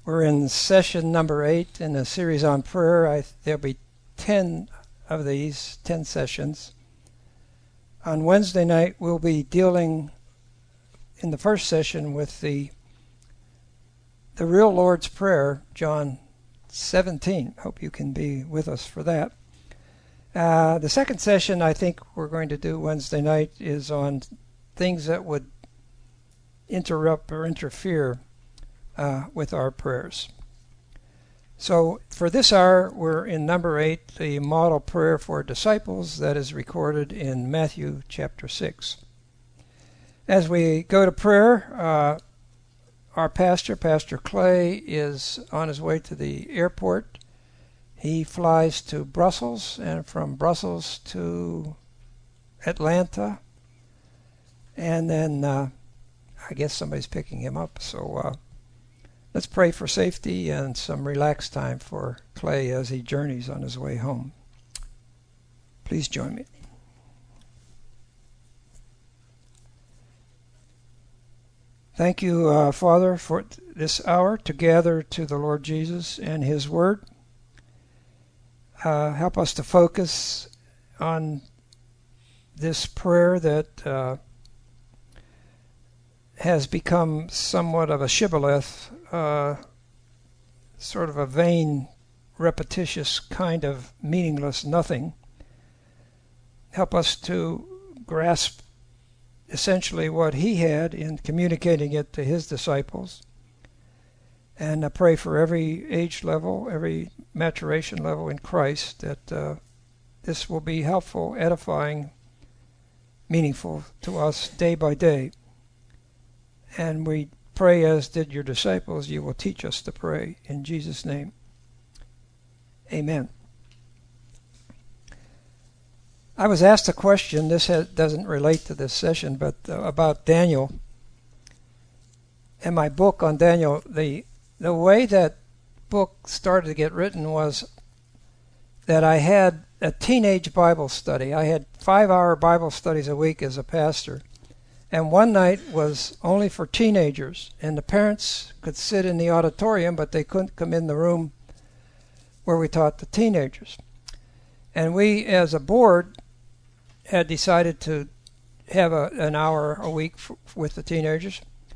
We're in session number 8 in a series on prayer. There'll be 10 of these, 10 sessions. On Wednesday night, we'll be dealing in the first session with the real Lord's Prayer, John 17. Hope you can be with us for that. The second session I think we're going to do Wednesday night is on things that would interrupt or interfere with our prayers. So for this hour, we're in number 8, the model prayer for disciples that is recorded in Matthew chapter 6. As we go to prayer, our pastor, Pastor Clay, is on his way to the airport. He flies to Brussels, and from Brussels to Atlanta, and then I guess somebody's picking him up. So let's pray for safety and some relaxed time for Clay as he journeys on his way home. Please join me. Thank you, Father, for this hour to gather to the Lord Jesus and His Word. Help us to focus on this prayer that has become somewhat of a shibboleth, sort of a vain, repetitious kind of meaningless nothing. Help us to grasp essentially what He had in communicating it to His disciples. And I pray for every age level, every maturation level in Christ, that this will be helpful, edifying, meaningful to us day by day. And we pray, as did your disciples, you will teach us to pray. In Jesus' name, amen. I was asked a question, this doesn't relate to this session, but about Daniel. And my book on Daniel, the way that book started to get written was that I had a teenage Bible study. I had 5-hour Bible studies a week as a pastor. And one night was only for teenagers, and the parents could sit in the auditorium, but they couldn't come in the room where we taught the teenagers. And we, as a board, had decided to have an hour a week with the teenagers.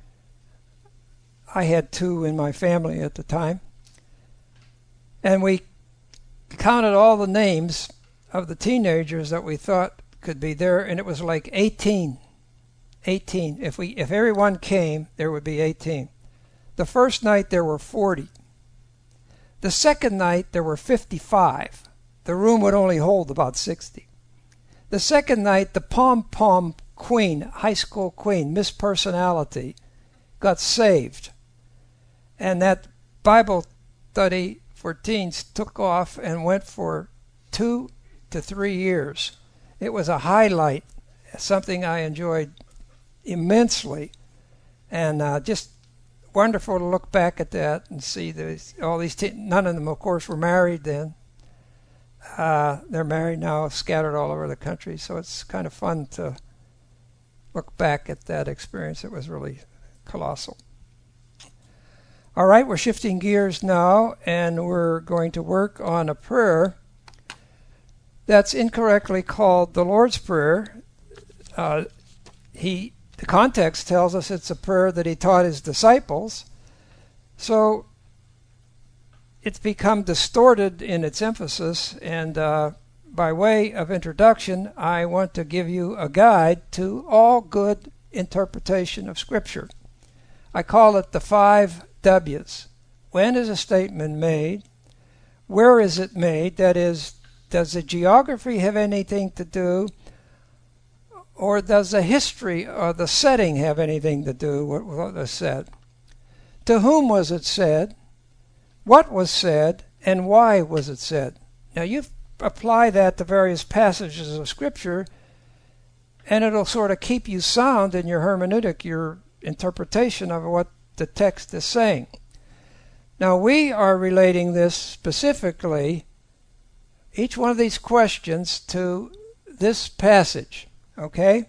I had 2 in my family at the time. And we counted all the names of the teenagers that we thought could be there, and it was like 18. 18. If everyone came, there would be 18. The first night there were 40. The second night there were 55. The room would only hold about 60. The second night, the pom-pom queen, high school queen, Miss Personality, got saved. And that Bible study for teens took off and went for 2 to 3 years. It was a highlight, something I enjoyed immensely, and just wonderful to look back at that and see all these none of them, of course, were married then. They're married now, scattered all over the country, so it's kind of fun to look back at that experience. It was really colossal. All right, we're shifting gears now, and we're going to work on a prayer that's incorrectly called the Lord's Prayer. The context tells us it's a prayer that He taught His disciples, so it's become distorted in its emphasis, and by way of introduction, I want to give you a guide to all good interpretation of Scripture. I call it the 5 W's. When is a statement made? Where is it made? That is, does the geography have anything to do, or does the history or the setting have anything to do with what was said? To whom was it said? What was said, and why was it said? Now you apply that to various passages of Scripture, and it'll sort of keep you sound in your hermeneutic, your interpretation of what the text is saying. Now we are relating this specifically, each one of these questions, to this passage, okay?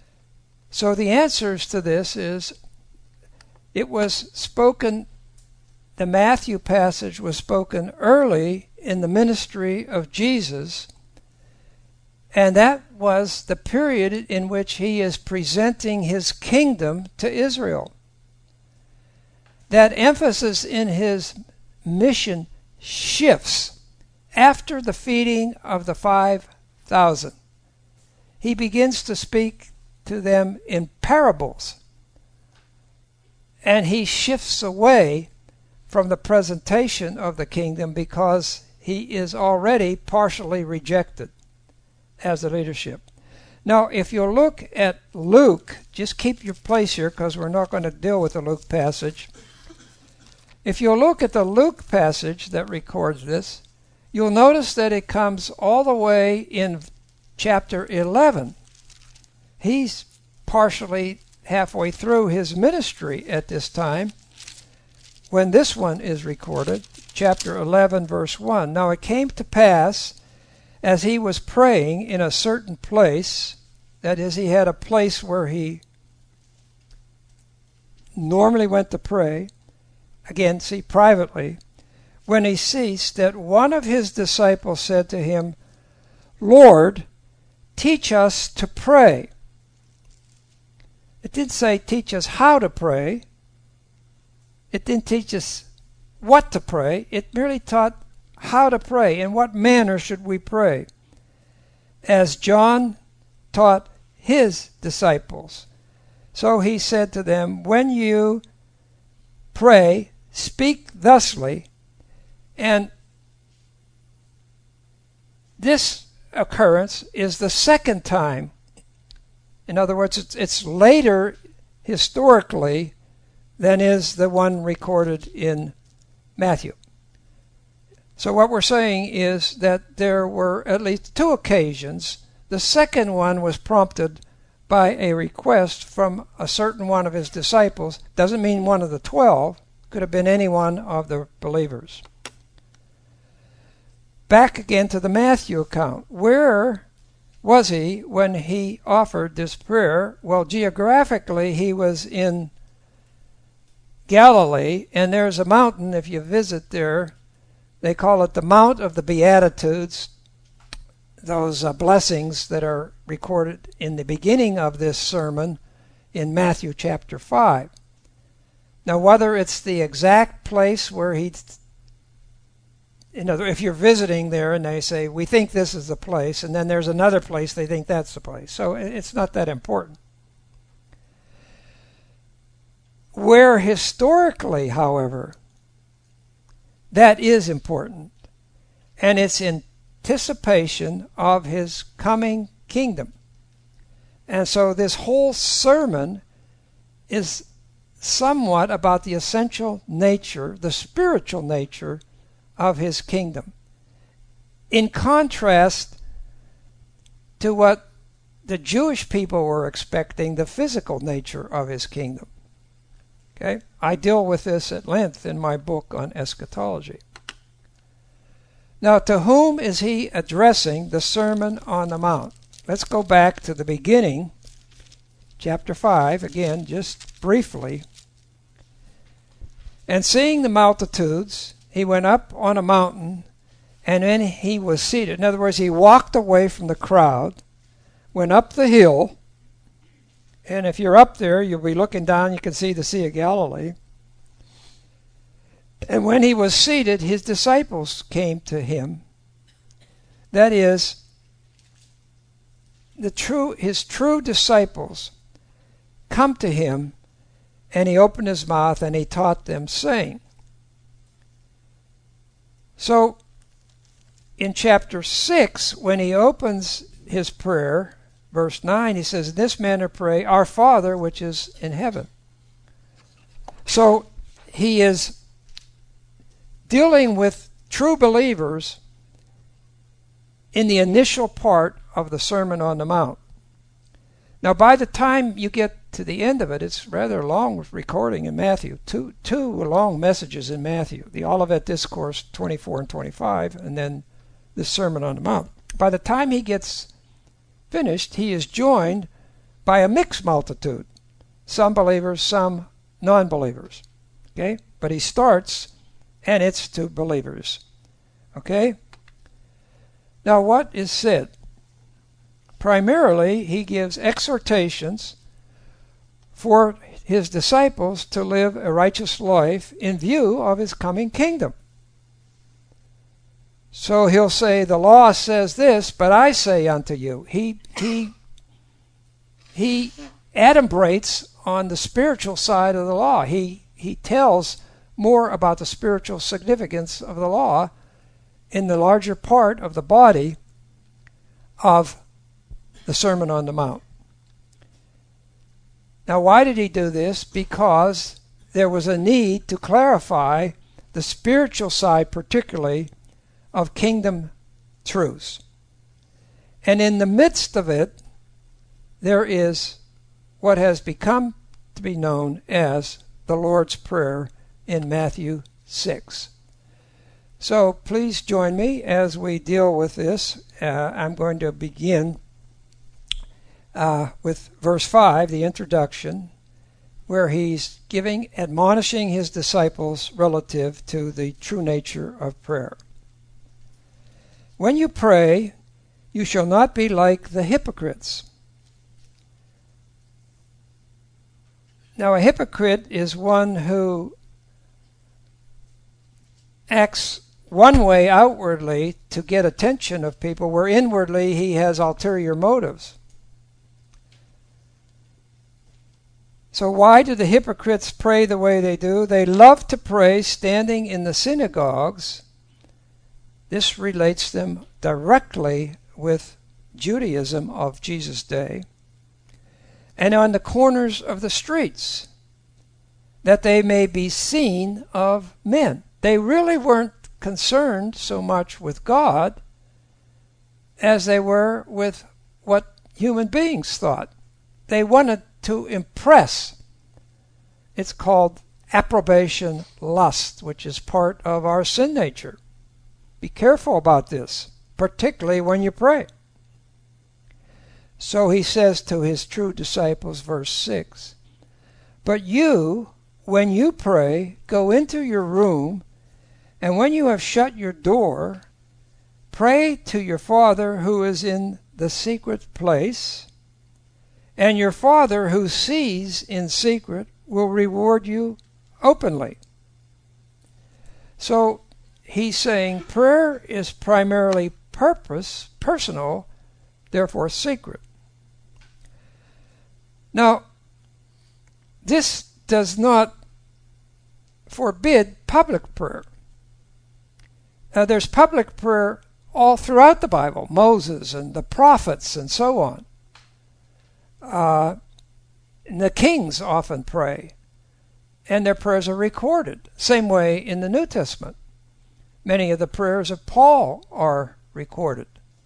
So the answers to this is, it was spoken the Matthew passage was spoken early in the ministry of Jesus, and that was the period in which he is presenting his kingdom to Israel. That emphasis in his mission shifts after the feeding of the 5,000. He begins to speak to them in parables, and he shifts away from the presentation of the kingdom because he is already partially rejected as the leadership. Now, if you look at Luke, just keep your place here because we're not going to deal with the Luke passage. If you look at the Luke passage that records this, you'll notice that it comes all the way in chapter 11. He's partially halfway through his ministry at this time when this one is recorded, chapter 11, verse 1. Now it came to pass, as he was praying in a certain place, that is, he had a place where he normally went to pray, again, see, privately, when he ceased, that one of his disciples said to him, Lord, teach us to pray. It didn't say teach us how to pray. It didn't teach us what to pray. It merely taught how to pray. In what manner should we pray? As John taught his disciples. So he said to them, when you pray, speak thusly. And this occurrence is the second time. In other words, it's later historically than is the one recorded in Matthew. So what we're saying is that there were at least two occasions. The second one was prompted by a request from a certain one of his disciples. Doesn't mean one of the 12. Could have been any one of the believers. Back again to the Matthew account. Where was he when he offered this prayer? Well, geographically, he was in Galilee, and there's a mountain, if you visit there, they call it the Mount of the Beatitudes, those blessings that are recorded in the beginning of this sermon in Matthew chapter 5. Now, whether it's the exact place where he, if you're visiting there and they say, we think this is the place, and then there's another place, they think that's the place. So it's not that important. Where historically, however, that is important, and it's anticipation of his coming kingdom. And so this whole sermon is somewhat about the essential nature, the spiritual nature of his kingdom, in contrast to what the Jewish people were expecting, the physical nature of his kingdom. Okay? I deal with this at length in my book on eschatology. Now, to whom is he addressing the Sermon on the Mount? Let's go back to the beginning, chapter 5, again, just briefly. And seeing the multitudes, he went up on a mountain, and then he was seated. In other words, he walked away from the crowd, went up the hill, and if you're up there, you'll be looking down, you can see the Sea of Galilee. And when he was seated, his disciples came to him. That is, his true disciples come to him, and he opened his mouth and he taught them, saying. So, in chapter 6, when he opens his prayer, verse 9, he says, in this manner pray, Our Father which is in heaven. So, he is dealing with true believers in the initial part of the Sermon on the Mount. Now, by the time you get to the end of it, it's rather long recording in Matthew. Two long messages in Matthew. The Olivet Discourse, 24 and 25, and then the Sermon on the Mount. By the time he gets finished, he is joined by a mixed multitude. Some believers, some non-believers. Okay? But he starts and it's to believers. Okay? Now, what is said? Primarily, he gives exhortations for his disciples to live a righteous life in view of his coming kingdom. So he'll say, the law says this, but I say unto you. He adumbrates on the spiritual side of the law. He tells more about the spiritual significance of the law in the larger part of the body of the Sermon on the Mount. Now, why did he do this? Because there was a need to clarify the spiritual side, particularly, of kingdom truths. And in the midst of it, there is what has become to be known as the Lord's Prayer in Matthew 6. So please join me as we deal with this. I'm going to begin with verse 5, the introduction, where he's admonishing his disciples relative to the true nature of prayer. When you pray, you shall not be like the hypocrites. Now, a hypocrite is one who acts one way outwardly to get attention of people, where inwardly he has ulterior motives. So why do the hypocrites pray the way they do? They love to pray standing in the synagogues. This relates them directly with Judaism of Jesus' day. And on the corners of the streets, that they may be seen of men. They really weren't concerned so much with God as they were with what human beings thought. They wanted to impress. It's called approbation lust, which is part of our sin nature. Be careful about this, particularly when you pray. So he says to his true disciples, verse 6, "But you, when you pray, go into your room, and when you have shut your door, pray to your Father who is in the secret place, and your Father who sees in secret will reward you openly." So he's saying prayer is primarily personal, therefore secret. Now, this does not forbid public prayer. There's public prayer all throughout the Bible, Moses and the prophets and so on. And the kings often pray, and their prayers are recorded. Same way in the New Testament. Many of the prayers of Paul are recorded.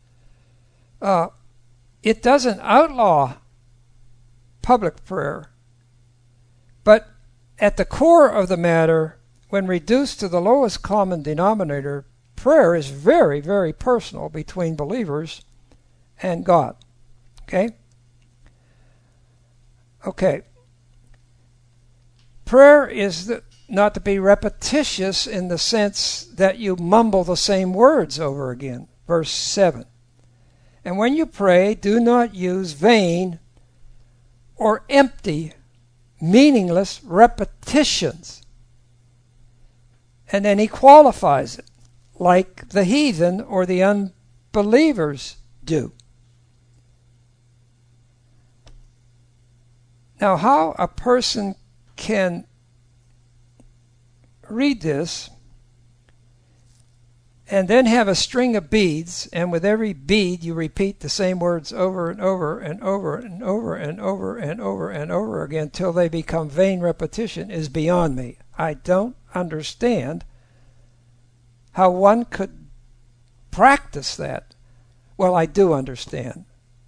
It doesn't outlaw public prayer, but at the core of the matter, when reduced to the lowest common denominator, prayer is very, very personal between believers and God. Okay? Okay. Prayer is not to be repetitious in the sense that you mumble the same words over again. Verse 7. "And when you pray, do not use vain or empty, meaningless repetitions." And then he qualifies it, like the heathen or the unbelievers do. Now, how a person can read this and then have a string of beads, and with every bead you repeat the same words over and over and over and over and over and over and over again till they become vain repetition, is beyond me. I don't understand how one could practice that. Well, I do understand.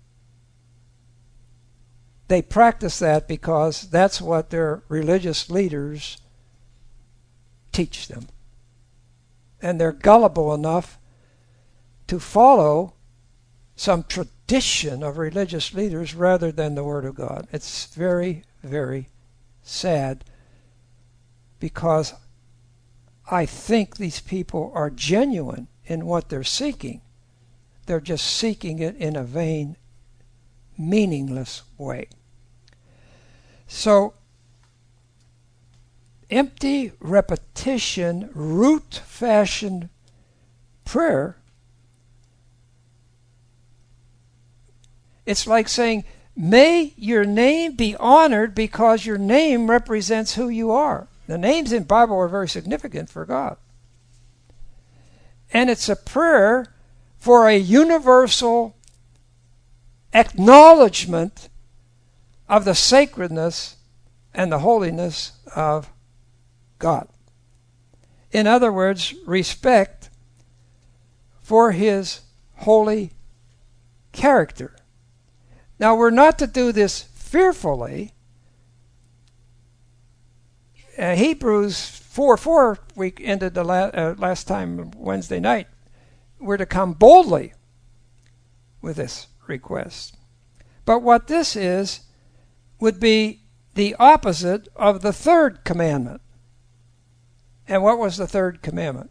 They practice that because that's what their religious leaders teach them. And they're gullible enough to follow some tradition of religious leaders rather than the Word of God. It's very, very sad, because I think these people are genuine in what they're seeking. They're just seeking it in a vain, meaningless way. So, empty repetition, root-fashioned prayer, it's like saying, may your name be honored because your name represents who you are. The names in the Bible are very significant for God. And it's a prayer for a universal acknowledgement of the sacredness and the holiness of God. In other words, respect for His holy character. Now, we're not to do this fearfully. Hebrews 4:4, we ended the last time Wednesday night. We're to come boldly with this request. But what this is would be the opposite of the third commandment. And what was the third commandment?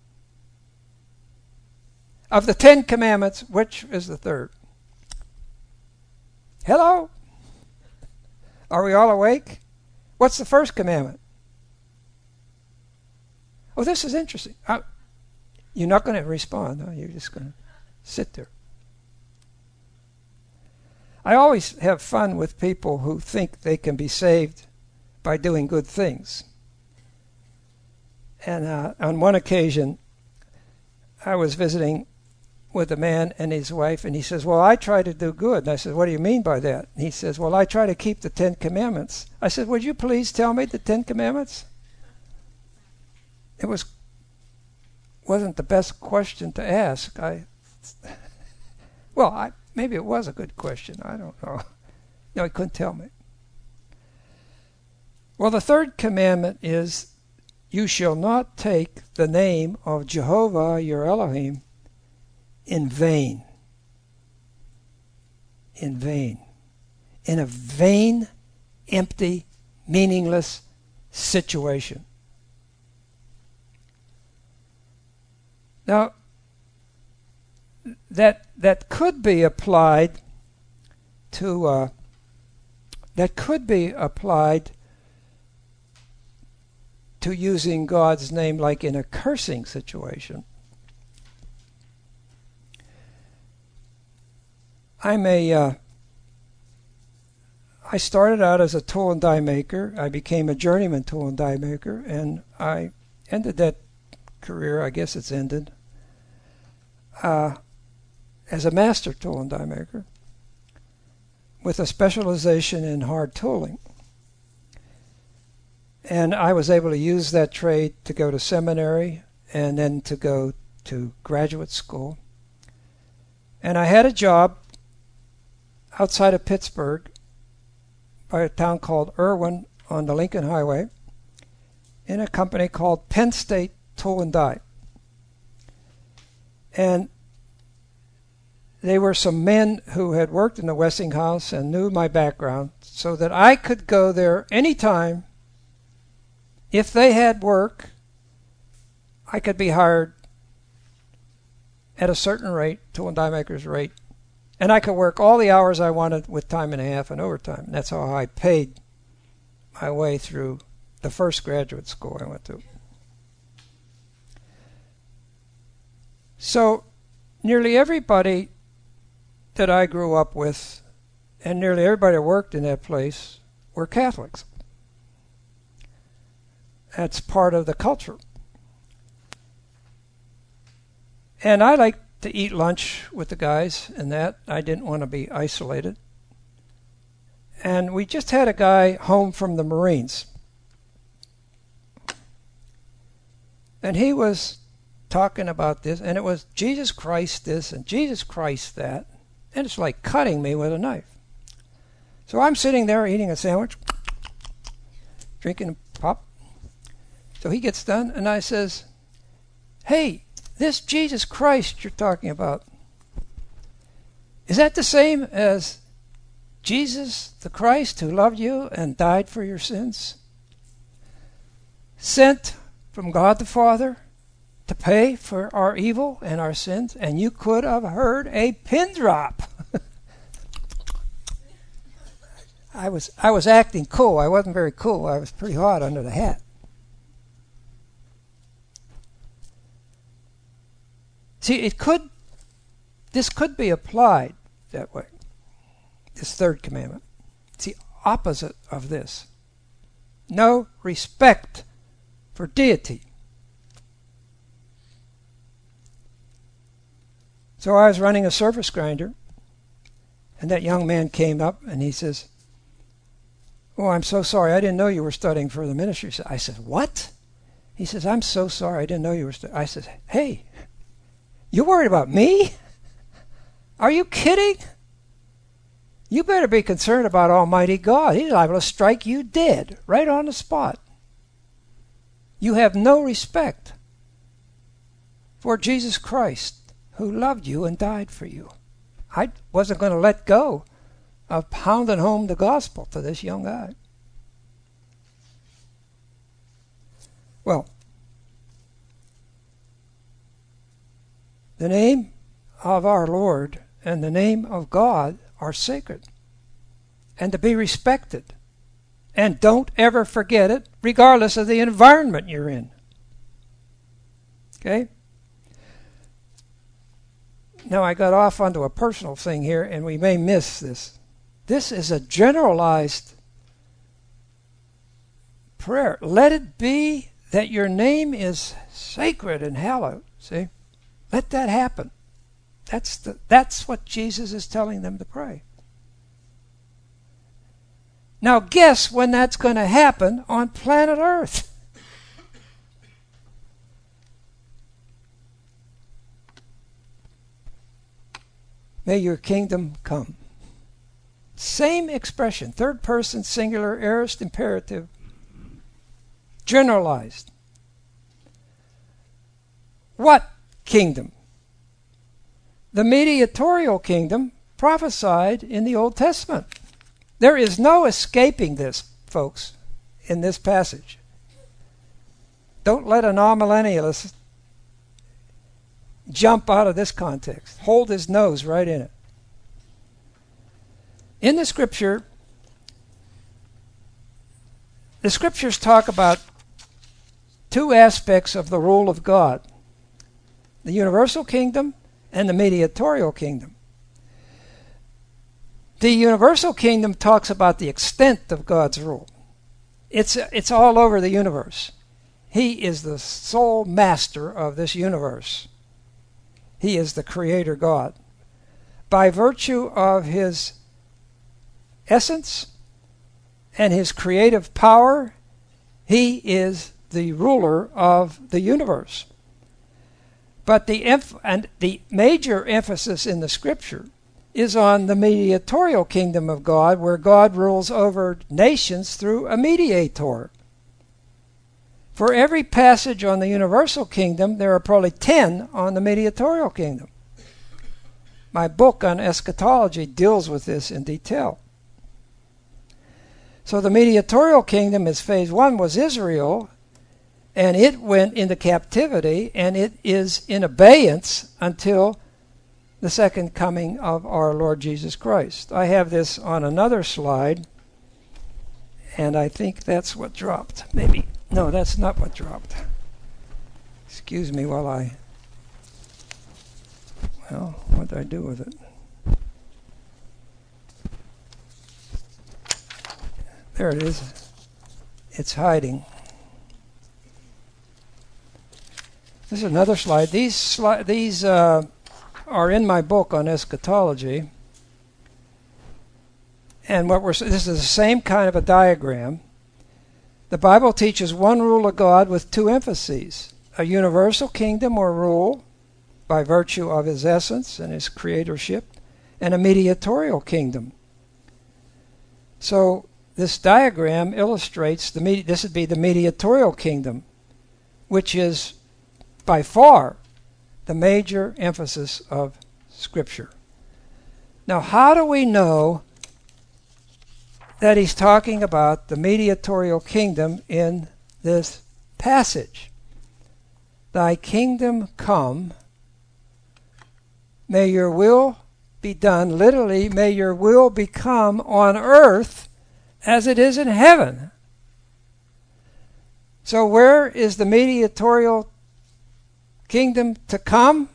Of the 10 commandments, which is the third? Hello? Are we all awake? What's the first commandment? Oh, this is interesting. You're not going to respond. No? You're just going to sit there. I always have fun with people who think they can be saved by doing good things. And on one occasion, I was visiting with a man and his wife, and he says, well, I try to do good. And I said, what do you mean by that? And he says, well, I try to keep the 10 commandments. I said, would you please tell me the 10 commandments? It wasn't the best question to ask. Maybe it was a good question. I don't know. No, he couldn't tell me. Well, the third commandment is, you shall not take the name of Jehovah your Elohim in vain. In vain. In a vain, empty, meaningless situation. Now, that could be applied to using God's name like in a cursing situation. I started out as a tool and die maker. I became a journeyman tool and die maker, and I ended that career, I guess it's ended, as a master tool and die maker with a specialization in hard tooling. And I was able to use that trade to go to seminary and then to go to graduate school. And I had a job outside of Pittsburgh by a town called Irwin on the Lincoln Highway in a company called Penn State Tool and Die. And they were some men who had worked in the Westinghouse and knew my background, so that I could go there anytime. If they had work, I could be hired at a certain rate, tool and die maker's rate, and I could work all the hours I wanted with time and a half and overtime. And that's how I paid my way through the first graduate school I went to. So nearly everybody that I grew up with and nearly everybody that worked in that place were Catholics. That's part of the culture. And I liked to eat lunch with the guys and that. I didn't want to be isolated. And we just had a guy home from the Marines. And he was talking about this, and it was Jesus Christ this and Jesus Christ that. And it's like cutting me with a knife. So I'm sitting there eating a sandwich, drinking a pop. So he gets done, and I says, hey, this Jesus Christ you're talking about, is that the same as Jesus the Christ who loved you and died for your sins? Sent from God the Father to pay for our evil and our sins, and you could have heard a pin drop. I was acting cool. I wasn't very cool. I was pretty hot under the hat. See, this could be applied that way. This third commandment. It's the opposite of this. No respect for deity. So I was running a surface grinder, and that young man came up and he says, "Oh, I'm so sorry. I didn't know you were studying for the ministry." I said, "What?" He says, "I'm so sorry. I didn't know you were studying." I said, "Hey, you worried about me? Are you kidding? You better be concerned about Almighty God. He's liable to strike you dead right on the spot. You have no respect for Jesus Christ, who loved you and died for you." I wasn't going to let go of pounding home the gospel to this young guy. Well, the name of our Lord and the name of God are sacred and to be respected. And don't ever forget it, regardless of the environment you're in. Okay? Now I got off onto a personal thing here, and we may miss this. This is a generalized prayer. Let it be that your name is sacred and hallowed. See? Let that happen. That's what Jesus is telling them to pray. Now guess when that's going to happen on planet Earth. May your kingdom come. Same expression, third person, singular, aorist, imperative, generalized. What kingdom? The mediatorial kingdom prophesied in the Old Testament. There is no escaping this, folks, in this passage. Don't let a non-millennialist jump out of this context. Hold his nose right in it. In the scriptures talk about two aspects of the rule of God: the universal kingdom and the mediatorial kingdom. The universal kingdom talks about the extent of God's rule. It's all over the universe. He is the sole master of this universe. He is the creator God. By virtue of his essence and his creative power, he is the ruler of the universe. But the major emphasis in the scripture is on the mediatorial kingdom of God, where God rules over nations through a mediator. For every passage on the universal kingdom, there are probably 10 on the mediatorial kingdom. My book on eschatology deals with this in detail. So the mediatorial kingdom, is phase 1, was Israel, and it went into captivity, and it is in abeyance until the second coming of our Lord Jesus Christ. I have this on another slide, and I think that's what dropped. Maybe. No, that's not what dropped. Excuse me while what did I do with it? There it is. It's hiding. This is another slide. These are in my book on eschatology. And this is the same kind of a diagram. The Bible teaches one rule of God with two emphases: a universal kingdom or rule by virtue of his essence and his creatorship, and a mediatorial kingdom. So this diagram illustrates this would be the mediatorial kingdom, which is by far the major emphasis of Scripture. Now, how do we know that he's talking about the mediatorial kingdom in this passage? Thy kingdom come, may your will be done. Literally, may your will become on earth as it is in heaven. So where is the mediatorial kingdom to come?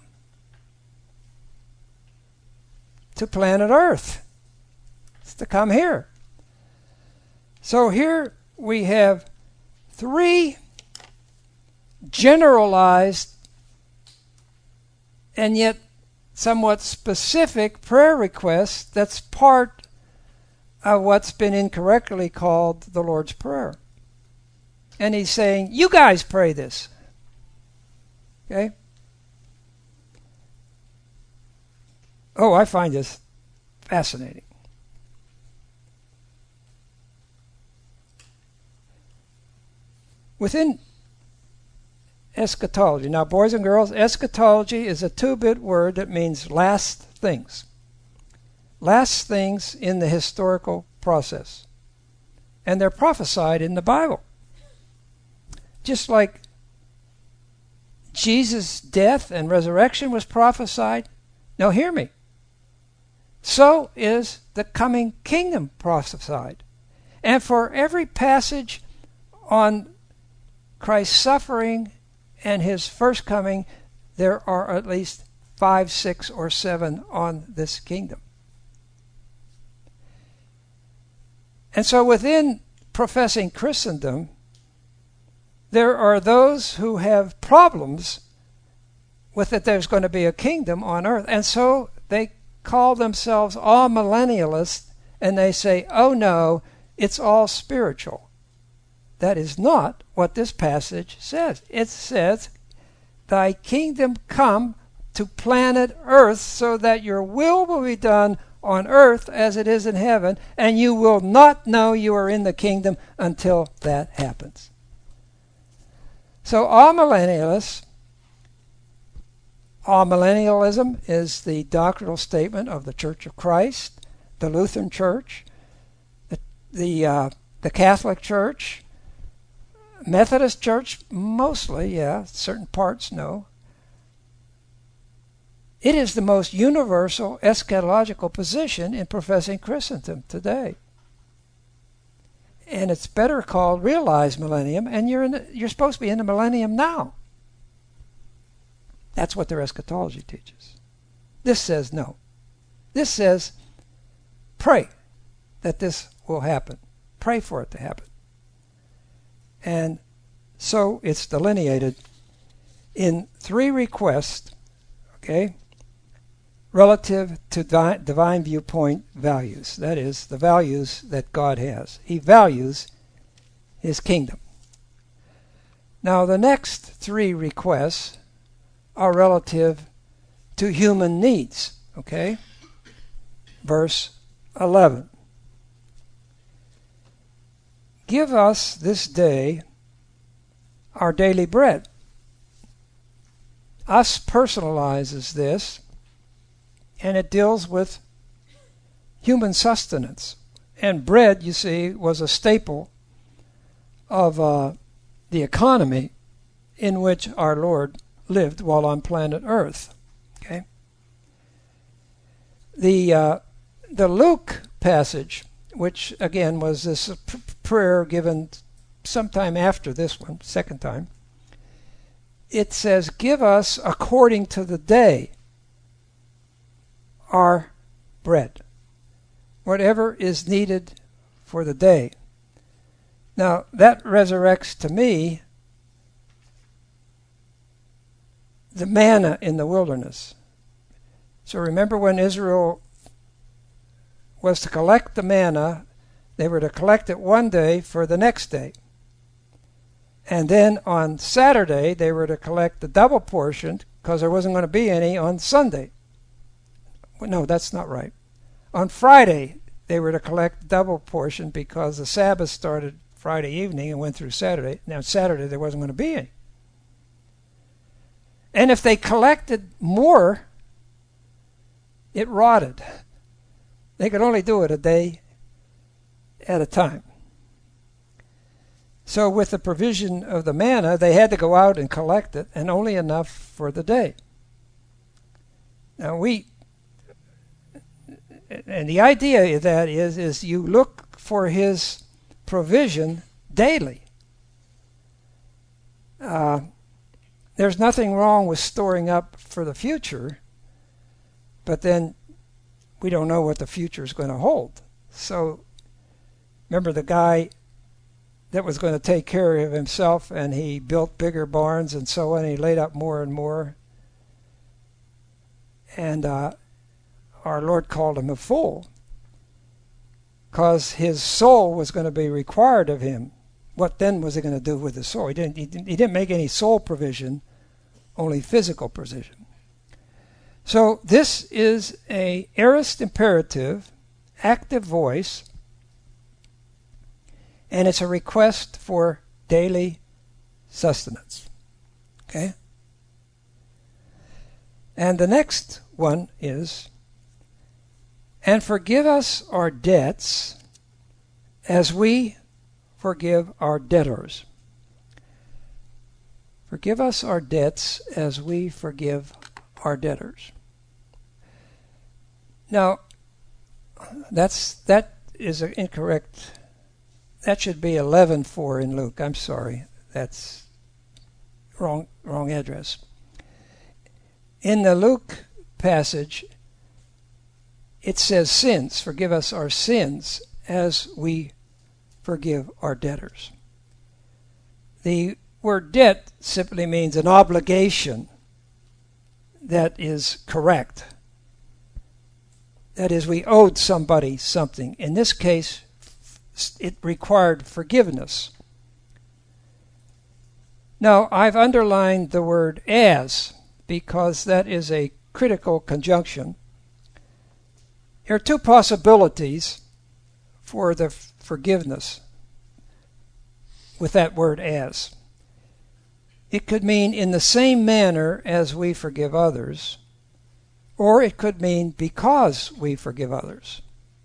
To planet Earth. It's to come here. So here we have three generalized and yet somewhat specific prayer requests that's part of what's been incorrectly called the Lord's Prayer. And he's saying, you guys pray this. Okay? Oh, I find this fascinating. Within eschatology, now boys and girls, eschatology is a two-bit word that means last things. Last things in the historical process. And they're prophesied in the Bible. Just like Jesus' death and resurrection was prophesied. Now hear me. So is the coming kingdom prophesied. And for every passage on Christ's suffering and his first coming, there are at least 5, 6, or 7 on this kingdom. And so within professing Christendom, there are those who have problems with that there's going to be a kingdom on earth. And so they call themselves all millennialists, and they say, oh no, it's all spiritual. That is not what this passage says. It says, thy kingdom come to planet Earth so that your will be done on earth as it is in heaven, and you will not know you are in the kingdom until that happens. So amillennialism is the doctrinal statement of the Church of Christ, the Lutheran Church, the Catholic Church, Methodist Church, mostly, yeah, certain parts, no. It is the most universal eschatological position in professing Christendom today. And it's better called realized millennium, and you're supposed to be in the millennium now. That's what their eschatology teaches. This says no. This says pray that this will happen. Pray for it to happen. And so it's delineated in 3 requests, okay, relative to divine viewpoint values. That is, the values that God has. He values his kingdom. Now, the next 3 requests are relative to human needs, okay? Verse 11. Give us this day our daily bread. Us personalizes this, and it deals with human sustenance. And bread, you see, was a staple of the economy in which our Lord lived while on planet Earth. Okay. The Luke passage, which again was this prayer given sometime after this one, second time, it says, give us according to the day our bread, whatever is needed for the day. Now, that resurrects to me the manna in the wilderness. So remember when Israel was to collect the manna, they were to collect it one day for the next day. And then on Saturday, they were to collect the double portion because there wasn't going to be any on Sunday. No, that's not right. On Friday, they were to collect double portion because the Sabbath started Friday evening and went through Saturday. Now, Saturday, there wasn't going to be any. And if they collected more, it rotted. They could only do it a day at a time. So with the provision of the manna, they had to go out and collect it, and only enough for the day. Now and the idea of that is you look for his provision daily. There's nothing wrong with storing up for the future, but then we don't know what the future is going to hold. So remember the guy that was going to take care of himself, and he built bigger barns and so on, and he laid up more and more. And our Lord called him a fool, because his soul was going to be required of him. What then was he going to do with his soul? He didn't make any soul provision, only physical provision. So this is a aorist imperative, active voice, and it's a request for daily sustenance. Okay? And the next one is, and forgive us our debts as we forgive our debtors. Forgive us our debts as we forgive our debtors. Now, that is incorrect. That should be 11:4 in Luke. I'm sorry. That's wrong address. In the Luke passage, it says sins. Forgive us our sins as we forgive our debtors. The word debt simply means an obligation that is correct. That is, we owed somebody something. In this case, it required forgiveness. Now, I've underlined the word as because that is a critical conjunction. There are two possibilities for the forgiveness with that word as. It could mean in the same manner as we forgive others, or it could mean because we forgive others.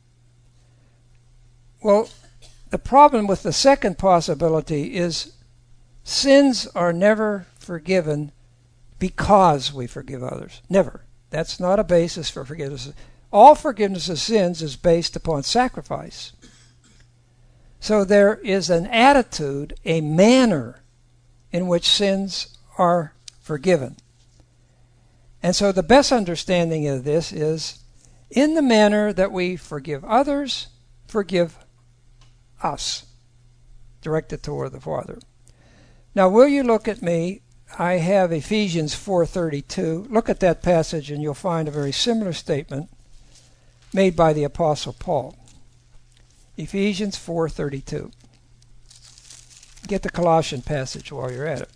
Well, the problem with the second possibility is sins are never forgiven because we forgive others. Never. That's not a basis for forgiveness. All forgiveness of sins is based upon sacrifice. So there is an attitude, a manner in which sins are forgiven. And so the best understanding of this is, in the manner that we forgive others, forgive us, directed toward the Father. Now, will you look at me? I have Ephesians 4:32. Look at that passage and you'll find a very similar statement made by the Apostle Paul. Ephesians 4:32. Get the Colossian passage while you're at it.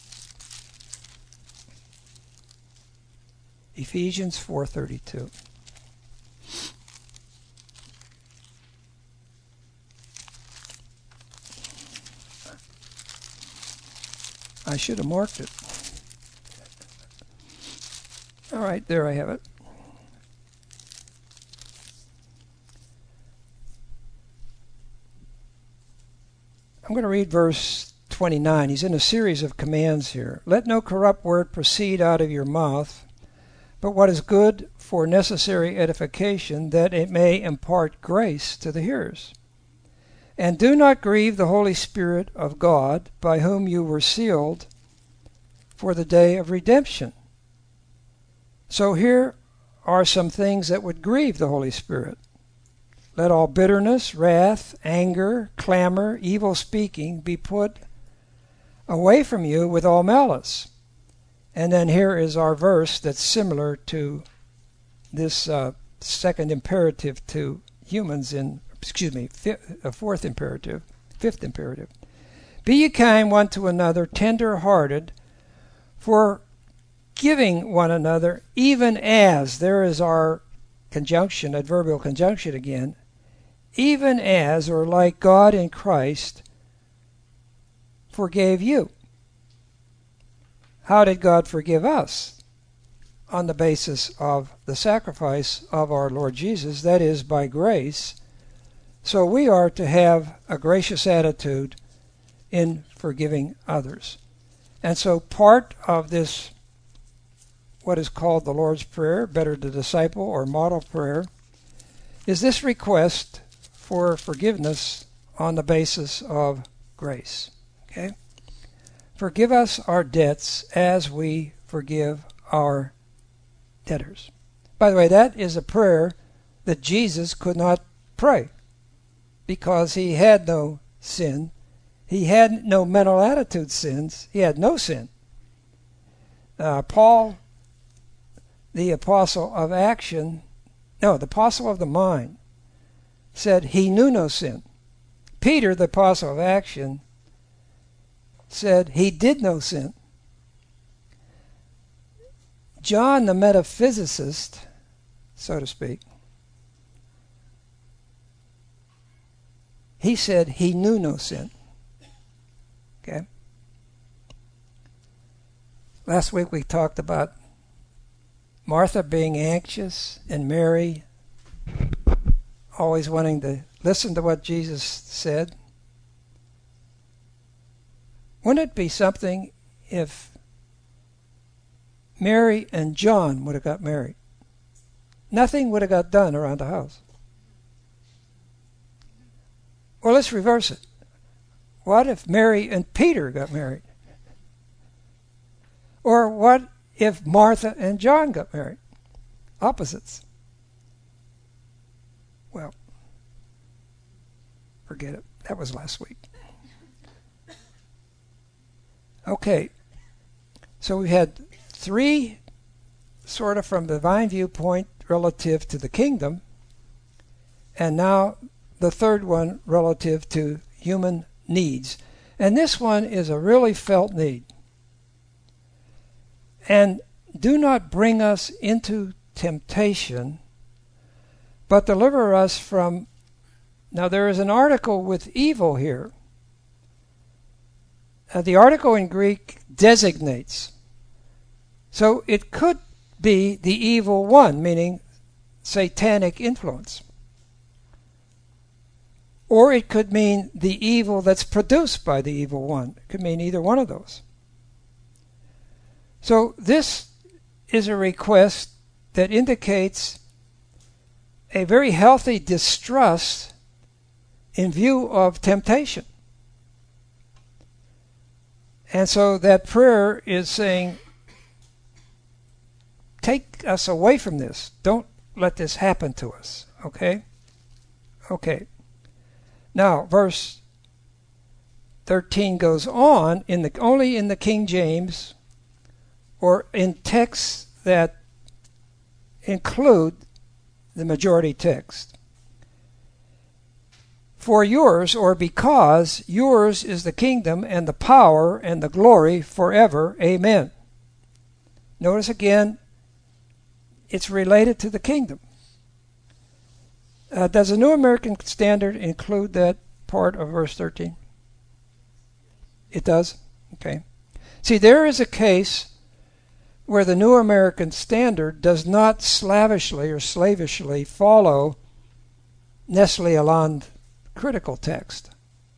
Ephesians 4:32. I should have marked it. All right, there I have it. I'm going to read verse 29. He's in a series of commands here. Let no corrupt word proceed out of your mouth, but what is good for necessary edification, that it may impart grace to the hearers. And do not grieve the Holy Spirit of God, by whom you were sealed for the day of redemption. So here are some things that would grieve the Holy Spirit. Let all bitterness, wrath, anger, clamor, evil speaking be put away from you with all malice. And then here is our verse that's similar to this second imperative to humans in, fifth imperative. Be ye kind one to another, tender-hearted, forgiving one another, even as, there is our conjunction, adverbial conjunction again, even as, or like God in Christ, forgave you. How did God forgive us? On the basis of the sacrifice of our Lord Jesus, that is, by grace. So we are to have a gracious attitude in forgiving others. And so part of this, what is called the Lord's Prayer, better the disciple or model prayer, is this request for forgiveness on the basis of grace. Okay? Forgive us our debts as we forgive our debtors. By the way, that is a prayer that Jesus could not pray because he had no sin. He had no mental attitude sins. He had no sin. Paul, the apostle of the apostle of the mind, said he knew no sin. Peter, the apostle of action, said he did no sin. John, the metaphysicist, so to speak, he said he knew no sin. Okay? Last week we talked about Martha being anxious and Mary always wanting to listen to what Jesus said. Wouldn't it be something if Mary and John would have got married? Nothing would have got done around the house. Or let's reverse it. What if Mary and Peter got married? Or what if Martha and John got married? Opposites. Well, forget it. That was last week. Okay. So we had three sort of from the divine viewpoint relative to the kingdom, and now the third one relative to human needs. And this one is a really felt need. And do not bring us into temptation, but deliver us from... Now there is an article with evil here. The article in Greek designates. So it could be the evil one, meaning satanic influence. Or it could mean the evil that's produced by the evil one. It could mean either one of those. So this is a request that indicates a very healthy distrust in view of temptation. And so that prayer is saying, take us away from this. Don't let this happen to us. Okay? Okay. Now, verse 13 goes on, only in the King James, or in texts that include the majority text. For yours, or because yours is the kingdom and the power and the glory forever. Amen. Notice again, it's related to the kingdom. Does the New American Standard include that part of verse 13? It does? Okay. See, there is a case where the New American Standard does not slavishly or slavishly follow Nestle Aland critical text.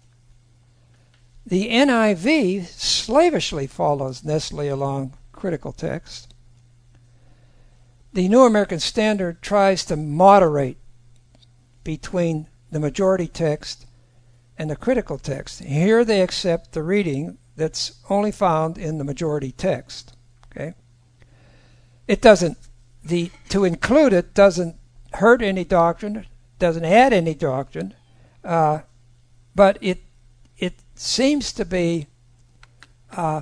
The NIV slavishly follows Nestle Aland critical text. The New American Standard tries to moderate between the majority text and the critical text. Here they accept the reading that's only found in the majority text. Okay? It doesn't, to include it doesn't hurt any doctrine, doesn't add any doctrine, but it seems to be, I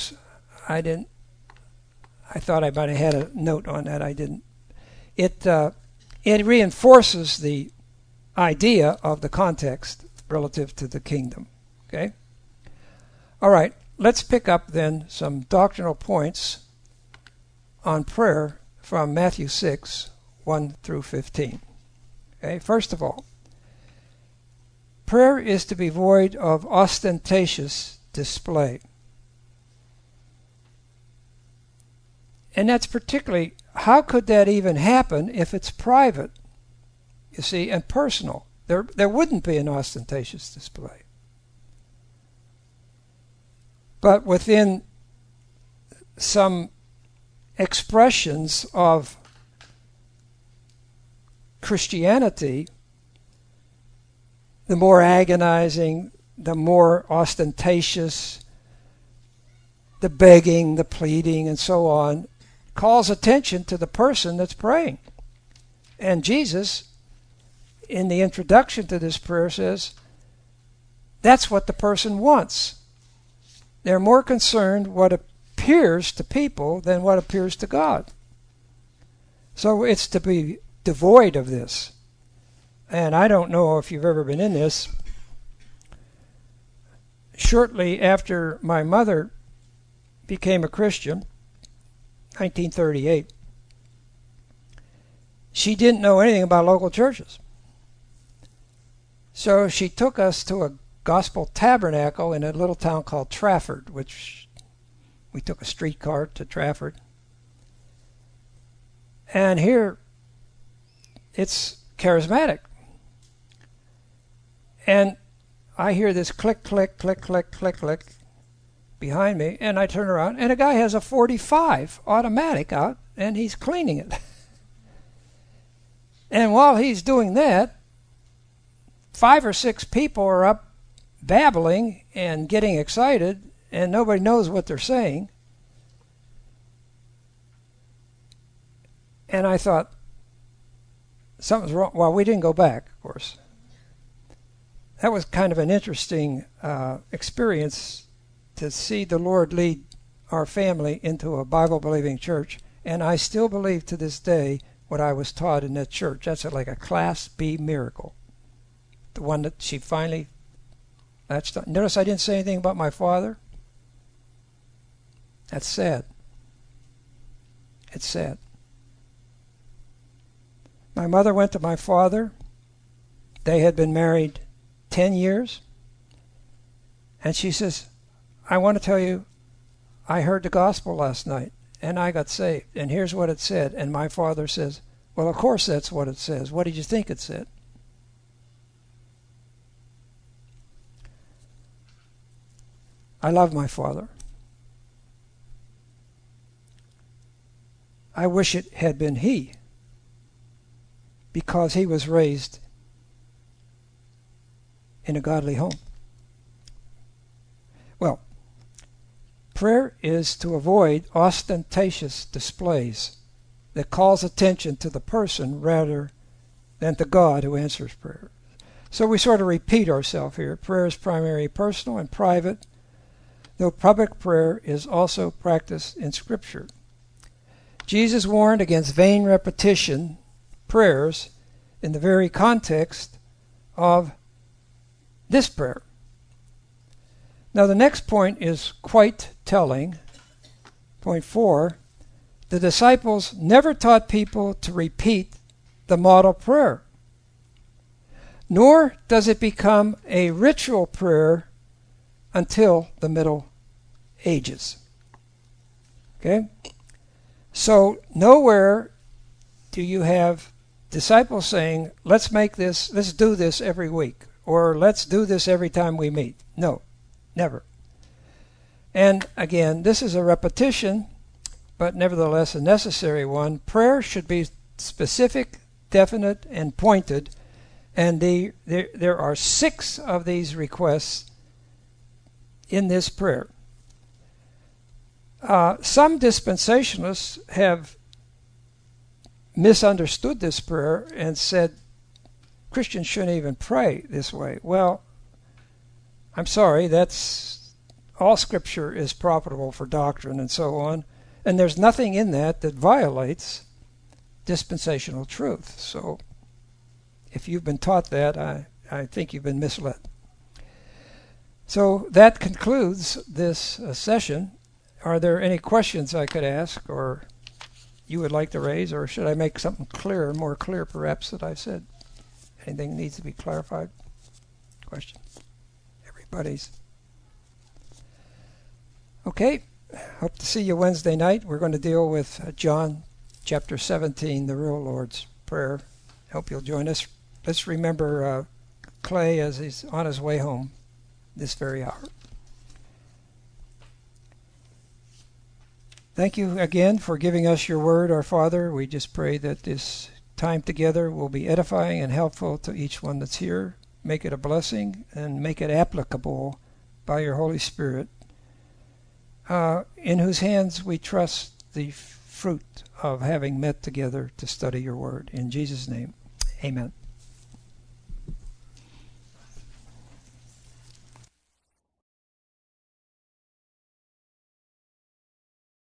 thought I might have had a note on that, I didn't. It reinforces the idea of the context relative to the kingdom. Okay? All right, let's pick up then some doctrinal points on prayer from Matthew 6, 1 through 15. Okay, first of all, prayer is to be void of ostentatious display. And that's particularly, how could that even happen if it's private, you see, and personal? There wouldn't be an ostentatious display. But within some expressions of Christianity, the more agonizing, the more ostentatious, the begging, the pleading, and so on, calls attention to the person that's praying. And Jesus, in the introduction to this prayer, says, that's what the person wants. They're more concerned what appears to people than what appears to God. So it's to be devoid of this. And I don't know if you've ever been in this. Shortly after my mother became a Christian, 1938, she didn't know anything about local churches. So she took us to a gospel tabernacle in a little town called Trafford, which we took a streetcar to Trafford. And here it's charismatic. And I hear this click, click, click, click, click, click behind me, and I turn around, and a guy has a 45 automatic out, and he's cleaning it. And while he's doing that, 5 or 6 people are up babbling and getting excited, and nobody knows what they're saying. And I thought, something's wrong. Well, we didn't go back, of course. That was kind of an interesting experience to see the Lord lead our family into a Bible-believing church. And I still believe to this day what I was taught in that church. That's like a Class B miracle. The one that she finally latched on. Notice I didn't say anything about my father. That's sad. It's sad. My mother went to my father. They had been married 10 years. And she says, I want to tell you, I heard the gospel last night, and I got saved. And here's what it said. And my father says, well, of course that's what it says. What did you think it said? I love my father. I wish it had been he, because he was raised in a godly home. Well, prayer is to avoid ostentatious displays that calls attention to the person rather than to God who answers prayer. So we sort of repeat ourselves here. Prayer is primarily personal and private, though public prayer is also practiced in Scripture. Jesus warned against vain repetition prayers in the very context of this prayer. Now the next point is quite telling. Point 4, the disciples never taught people to repeat the model prayer, nor does it become a ritual prayer until the Middle Ages. Okay? So nowhere do you have disciples saying, let's do this every week, or let's do this every time we meet. No, never. And again, this is a repetition, but nevertheless a necessary one. Prayer should be specific, definite, and pointed, and there are 6 of these requests in this prayer. Some dispensationalists have misunderstood this prayer and said Christians shouldn't even pray this way. Well, I'm sorry, that's all Scripture is profitable for doctrine and so on, and there's nothing in that violates dispensational truth. So if you've been taught that, I think you've been misled. So that concludes this session. Are there any questions I could ask or you would like to raise, or should I make something clearer, more clear perhaps that I said? Anything needs to be clarified? Question? Everybody's. Okay. Hope to see you Wednesday night. We're going to deal with John chapter 17, the real Lord's Prayer. Hope you'll join us. Let's remember Clay as he's on his way home this very hour. Thank you again for giving us your word, our Father. We just pray that this time together will be edifying and helpful to each one that's here. Make it a blessing and make it applicable by your Holy Spirit, in whose hands we trust the fruit of having met together to study your word. In Jesus' name, amen.